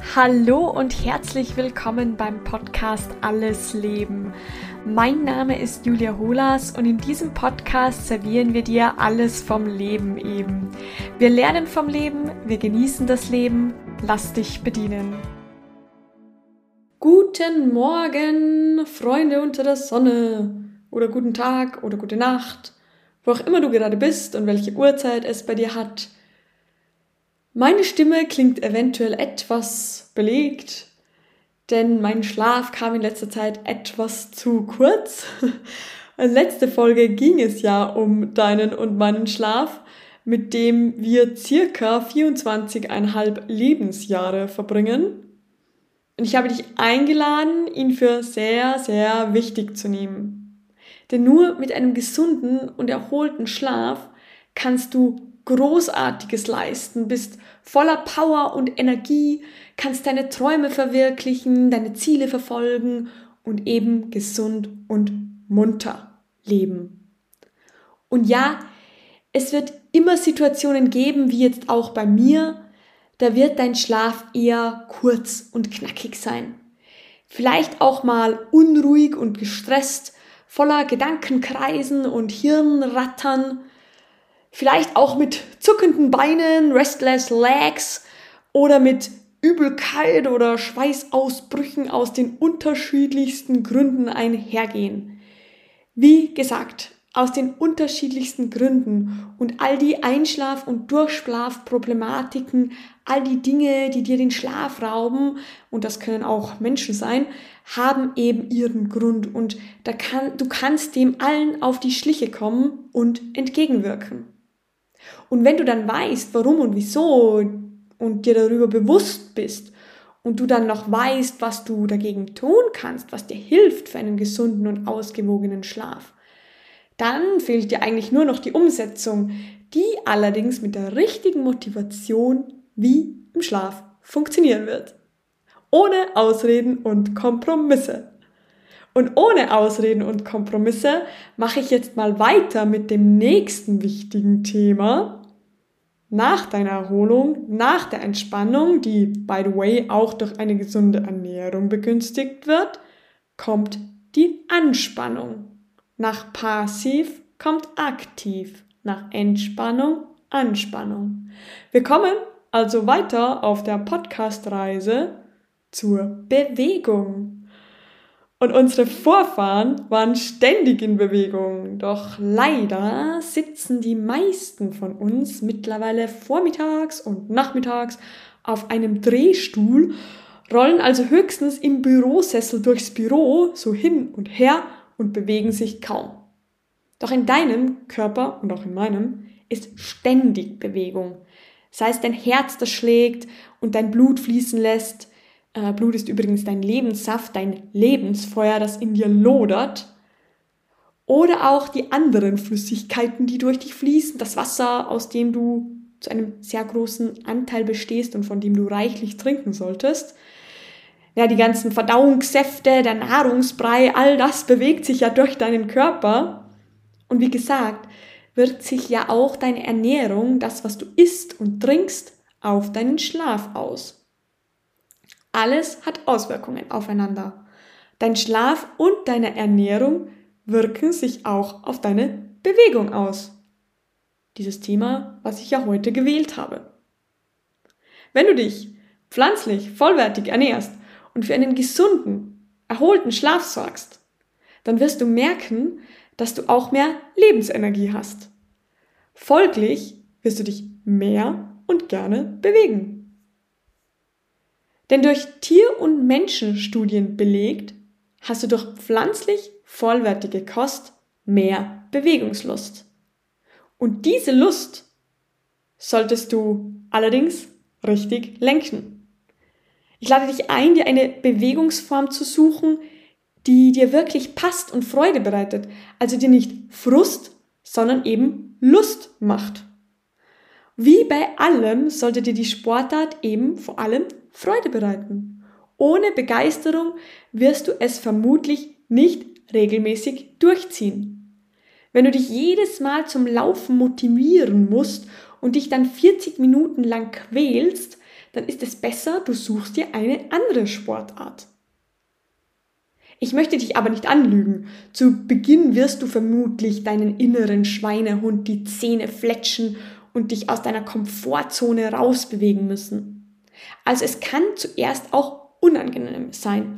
Hallo und herzlich willkommen beim Podcast Alles Leben. Mein Name ist Julia Holas und in diesem Podcast servieren wir dir alles vom Leben eben. Wir lernen vom Leben, wir genießen das Leben, lass dich bedienen. Guten Morgen, Freunde unter der Sonne, oder guten Tag oder gute Nacht, wo auch immer du gerade bist und welche Uhrzeit es bei dir hat. Meine Stimme klingt eventuell etwas belegt, denn mein Schlaf kam in letzter Zeit etwas zu kurz. In letzter Folge ging es ja um deinen und meinen Schlaf, mit dem wir circa 24,5 Lebensjahre verbringen. Und ich habe dich eingeladen, ihn für sehr, sehr wichtig zu nehmen. Denn nur mit einem gesunden und erholten Schlaf kannst du Großartiges leisten, bist voller Power und Energie, kannst deine Träume verwirklichen, deine Ziele verfolgen und eben gesund und munter leben. Und ja, es wird immer Situationen geben, wie jetzt auch bei mir, da wird dein Schlaf eher kurz und knackig sein. Vielleicht auch mal unruhig und gestresst, voller Gedankenkreisen und Hirnrattern, vielleicht auch mit zuckenden Beinen, restless legs oder mit Übelkeit oder Schweißausbrüchen aus den unterschiedlichsten Gründen einhergehen. Wie gesagt, aus den unterschiedlichsten Gründen und all die Einschlaf- und Durchschlafproblematiken, all die Dinge, die dir den Schlaf rauben, und das können auch Menschen sein, haben eben ihren Grund und du kannst dem allen auf die Schliche kommen und entgegenwirken. Und wenn du dann weißt, warum und wieso und dir darüber bewusst bist und du dann noch weißt, was du dagegen tun kannst, was dir hilft für einen gesunden und ausgewogenen Schlaf, dann fehlt dir eigentlich nur noch die Umsetzung, die allerdings mit der richtigen Motivation wie im Schlaf funktionieren wird. Ohne Ausreden und Kompromisse. Und ohne Ausreden und Kompromisse mache ich jetzt mal weiter mit dem nächsten wichtigen Thema. Nach deiner Erholung, nach der Entspannung, die, by the way, auch durch eine gesunde Ernährung begünstigt wird, kommt die Anspannung. Nach passiv kommt aktiv, nach Entspannung Anspannung. Wir kommen also weiter auf der Podcast-Reise zur Bewegung. Und unsere Vorfahren waren ständig in Bewegung, doch leider sitzen die meisten von uns mittlerweile vormittags und nachmittags auf einem Drehstuhl, rollen also höchstens im Bürosessel durchs Büro so hin und her und bewegen sich kaum. Doch in deinem Körper und auch in meinem ist ständig Bewegung. Sei es dein Herz, das schlägt und dein Blut fließen lässt. Blut ist übrigens dein Lebenssaft, dein Lebensfeuer, das in dir lodert. Oder auch die anderen Flüssigkeiten, die durch dich fließen, das Wasser, aus dem du zu einem sehr großen Anteil bestehst und von dem du reichlich trinken solltest. Ja, die ganzen Verdauungssäfte, der Nahrungsbrei, all das bewegt sich ja durch deinen Körper. Und wie gesagt, wirkt sich ja auch deine Ernährung, das, was du isst und trinkst, auf deinen Schlaf aus. Alles hat Auswirkungen aufeinander. Dein Schlaf und deine Ernährung wirken sich auch auf deine Bewegung aus. Dieses Thema, was ich ja heute gewählt habe. Wenn du dich pflanzlich vollwertig ernährst und für einen gesunden, erholten Schlaf sorgst, dann wirst du merken, dass du auch mehr Lebensenergie hast. Folglich wirst du dich mehr und gerne bewegen. Denn durch Tier- und Menschenstudien belegt, hast du durch pflanzlich vollwertige Kost mehr Bewegungslust. Und diese Lust solltest du allerdings richtig lenken. Ich lade dich ein, dir eine Bewegungsform zu suchen, die dir wirklich passt und Freude bereitet, also dir nicht Frust, sondern eben Lust macht. Wie bei allem sollte dir die Sportart eben vor allem Freude bereiten. Ohne Begeisterung wirst du es vermutlich nicht regelmäßig durchziehen. Wenn du dich jedes Mal zum Laufen motivieren musst und dich dann 40 Minuten lang quälst, dann ist es besser, du suchst dir eine andere Sportart. Ich möchte dich aber nicht anlügen. Zu Beginn wirst du vermutlich deinen inneren Schweinehund die Zähne fletschen und dich aus deiner Komfortzone rausbewegen müssen. Also es kann zuerst auch unangenehm sein,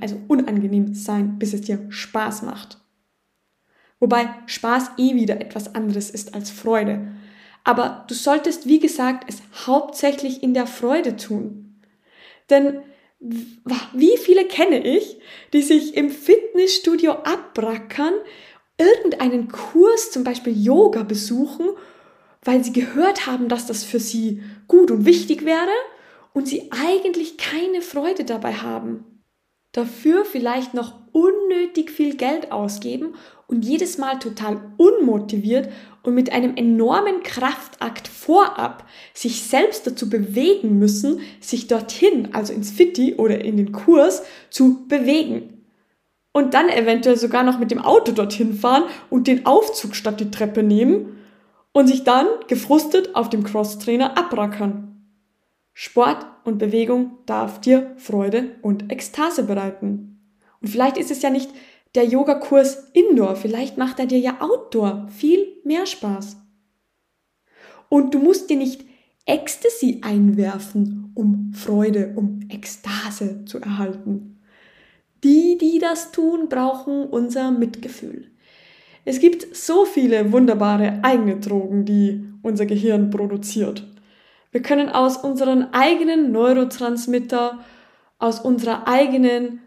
bis es dir Spaß macht. Wobei Spaß wieder etwas anderes ist als Freude. Aber du solltest, wie gesagt, es hauptsächlich in der Freude tun. Denn wie viele kenne ich, die sich im Fitnessstudio abrackern, irgendeinen Kurs, zum Beispiel Yoga, besuchen, weil sie gehört haben, dass das für sie gut und wichtig wäre und sie eigentlich keine Freude dabei haben. Dafür vielleicht noch unnötig viel Geld ausgeben und jedes Mal total unmotiviert und mit einem enormen Kraftakt vorab sich selbst dazu bewegen müssen, sich dorthin, also ins Fitti oder in den Kurs, zu bewegen. Und dann eventuell sogar noch mit dem Auto dorthin fahren und den Aufzug statt die Treppe nehmen und sich dann gefrustet auf dem Crosstrainer abrackern. Sport und Bewegung darf dir Freude und Ekstase bereiten. Und vielleicht ist es ja nicht der Yogakurs Indoor, vielleicht macht er dir ja Outdoor viel mehr Spaß. Und du musst dir nicht Ecstasy einwerfen, um Freude, um Ekstase zu erhalten. Die das tun, brauchen unser Mitgefühl. Es gibt so viele wunderbare eigene Drogen, die unser Gehirn produziert. Wir können aus unseren eigenen Neurotransmitter, aus unserer eigenen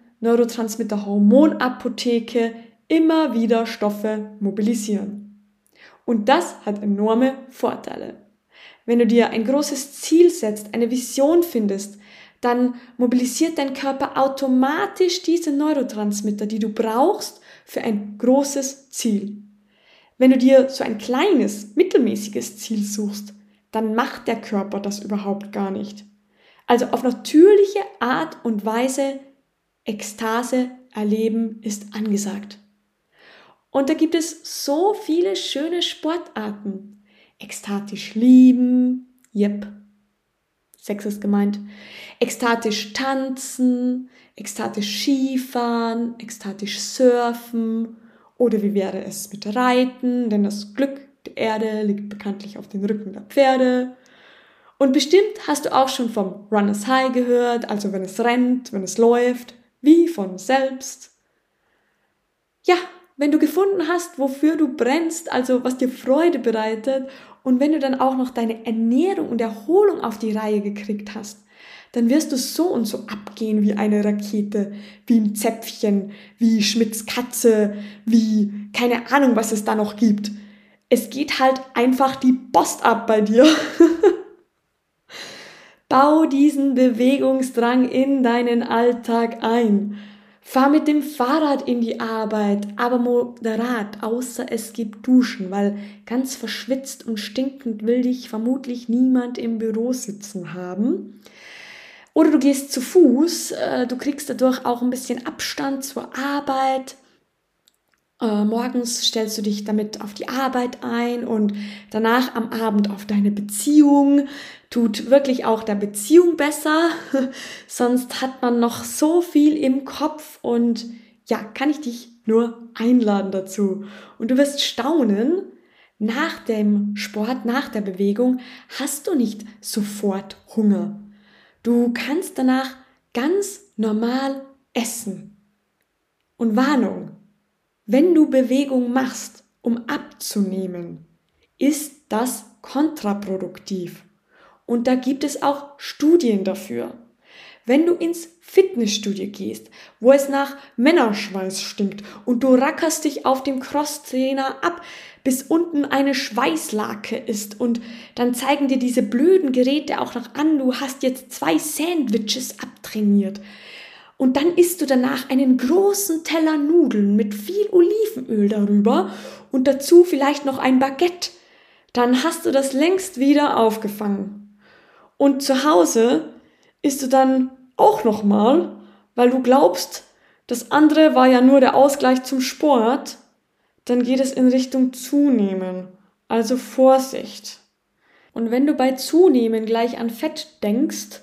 Neurotransmitter-Hormonapotheke immer wieder Stoffe mobilisieren. Und das hat enorme Vorteile. Wenn du dir ein großes Ziel setzt, eine Vision findest, dann mobilisiert dein Körper automatisch diese Neurotransmitter, die du brauchst für ein großes Ziel. Wenn du dir so ein kleines, mittelmäßiges Ziel suchst, dann macht der Körper das überhaupt gar nicht. Also auf natürliche Art und Weise Ekstase erleben ist angesagt. Und da gibt es so viele schöne Sportarten. Ekstatisch lieben, Sex ist gemeint. Ekstatisch tanzen, ekstatisch Skifahren, ekstatisch surfen. Oder wie wäre es mit Reiten, denn das Glück der Erde liegt bekanntlich auf den Rücken der Pferde. Und bestimmt hast du auch schon vom Runners High gehört, also wenn es rennt, wenn es läuft, wie von selbst. Ja, wenn du gefunden hast, wofür du brennst, also was dir Freude bereitet, und wenn du dann auch noch deine Ernährung und Erholung auf die Reihe gekriegt hast, dann wirst du so und so abgehen wie eine Rakete, wie ein Zäpfchen, wie Schmidts Katze, wie keine Ahnung, was es da noch gibt. Es geht halt einfach die Post ab bei dir. Bau diesen Bewegungsdrang in deinen Alltag ein. Fahr mit dem Fahrrad in die Arbeit, aber moderat, außer es gibt Duschen, weil ganz verschwitzt und stinkend will dich vermutlich niemand im Büro sitzen haben. Oder du gehst zu Fuß, du kriegst dadurch auch ein bisschen Abstand zur Arbeit. Morgens stellst du dich damit auf die Arbeit ein und danach am Abend auf deine Beziehung. Tut wirklich auch der Beziehung besser, sonst hat man noch so viel im Kopf und ja, kann ich dich nur einladen dazu. Und du wirst staunen, nach dem Sport, nach der Bewegung hast du nicht sofort Hunger. Du kannst danach ganz normal essen. Und Warnung, wenn du Bewegung machst, um abzunehmen, ist das kontraproduktiv. Und da gibt es auch Studien dafür. Wenn du ins Fitnessstudio gehst, wo es nach Männerschweiß stinkt und du rackerst dich auf dem Crosstrainer ab, bis unten eine Schweißlake ist und dann zeigen dir diese blöden Geräte auch noch an, du hast jetzt 2 Sandwiches abtrainiert. Und dann isst du danach einen großen Teller Nudeln mit viel Olivenöl darüber und dazu vielleicht noch ein Baguette. Dann hast du das längst wieder aufgefangen. Und zu Hause isst du dann auch nochmal, weil du glaubst, das andere war ja nur der Ausgleich zum Sport. Dann geht es in Richtung Zunehmen. Also Vorsicht. Und wenn du bei Zunehmen gleich an Fett denkst,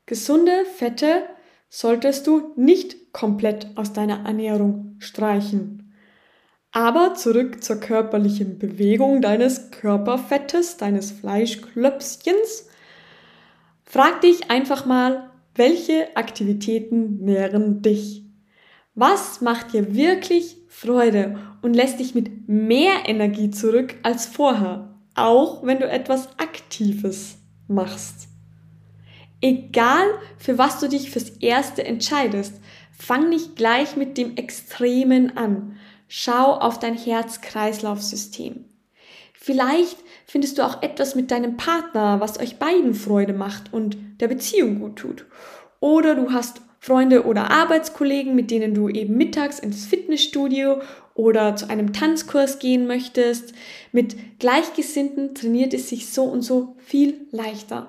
Gesunde Fette solltest du nicht komplett aus deiner Ernährung streichen. Aber zurück zur körperlichen Bewegung deines Körperfettes, deines Fleischklöpschens. Frag dich einfach mal, welche Aktivitäten nähren dich? Was macht dir wirklich Freude und lässt dich mit mehr Energie zurück als vorher, auch wenn du etwas Aktives machst? Egal, für was du dich fürs Erste entscheidest, fang nicht gleich mit dem Extremen an. Schau auf dein Herz-Kreislauf-System. Vielleicht findest du auch etwas mit deinem Partner, was euch beiden Freude macht und der Beziehung gut tut. Oder du hast Freunde oder Arbeitskollegen, mit denen du eben mittags ins Fitnessstudio oder zu einem Tanzkurs gehen möchtest. Mit Gleichgesinnten trainiert es sich so und so viel leichter.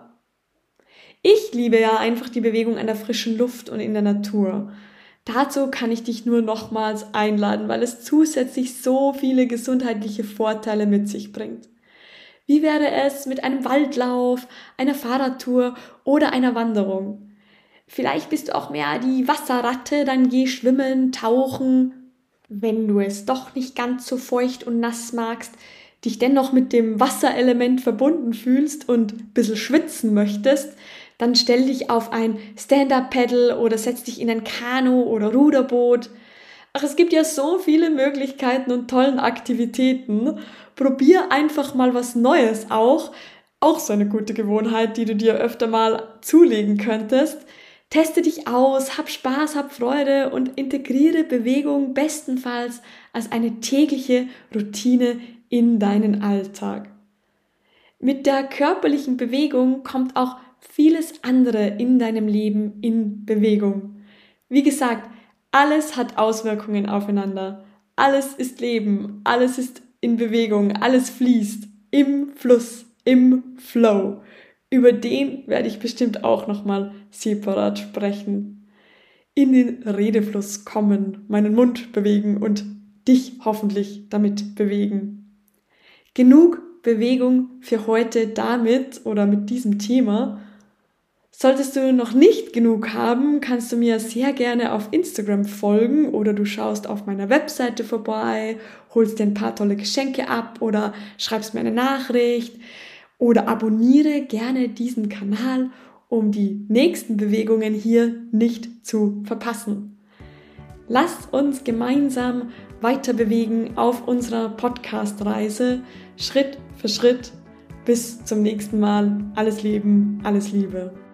Ich liebe ja einfach die Bewegung an der frischen Luft und in der Natur. Dazu kann ich dich nur nochmals einladen, weil es zusätzlich so viele gesundheitliche Vorteile mit sich bringt. Wie wäre es mit einem Waldlauf, einer Fahrradtour oder einer Wanderung? Vielleicht bist du auch mehr die Wasserratte, dann geh schwimmen, tauchen. Wenn du es doch nicht ganz so feucht und nass magst, dich dennoch mit dem Wasserelement verbunden fühlst und ein bisschen schwitzen möchtest, dann stell dich auf ein Stand-Up-Paddle oder setz dich in ein Kanu oder Ruderboot. Ach, es gibt ja so viele Möglichkeiten und tollen Aktivitäten. Probier einfach mal was Neues auch so eine gute Gewohnheit, die du dir öfter mal zulegen könntest. Teste dich aus, hab Spaß, hab Freude und integriere Bewegung bestenfalls als eine tägliche Routine in deinen Alltag. Mit der körperlichen Bewegung kommt auch vieles andere in deinem Leben in Bewegung. Wie gesagt, alles hat Auswirkungen aufeinander. Alles ist Leben, alles ist in Bewegung, alles fließt im Fluss, im Flow. Über den werde ich bestimmt auch nochmal separat sprechen. In den Redefluss kommen, meinen Mund bewegen und dich hoffentlich damit bewegen. Genug Bewegung für heute damit oder mit diesem Thema. Solltest du noch nicht genug haben, kannst du mir sehr gerne auf Instagram folgen oder du schaust auf meiner Webseite vorbei, holst dir ein paar tolle Geschenke ab oder schreibst mir eine Nachricht oder abonniere gerne diesen Kanal, um die nächsten Bewegungen hier nicht zu verpassen. Lasst uns gemeinsam weiter bewegen auf unserer Podcast-Reise, Schritt für Schritt. Bis zum nächsten Mal. Alles Leben, alles Liebe.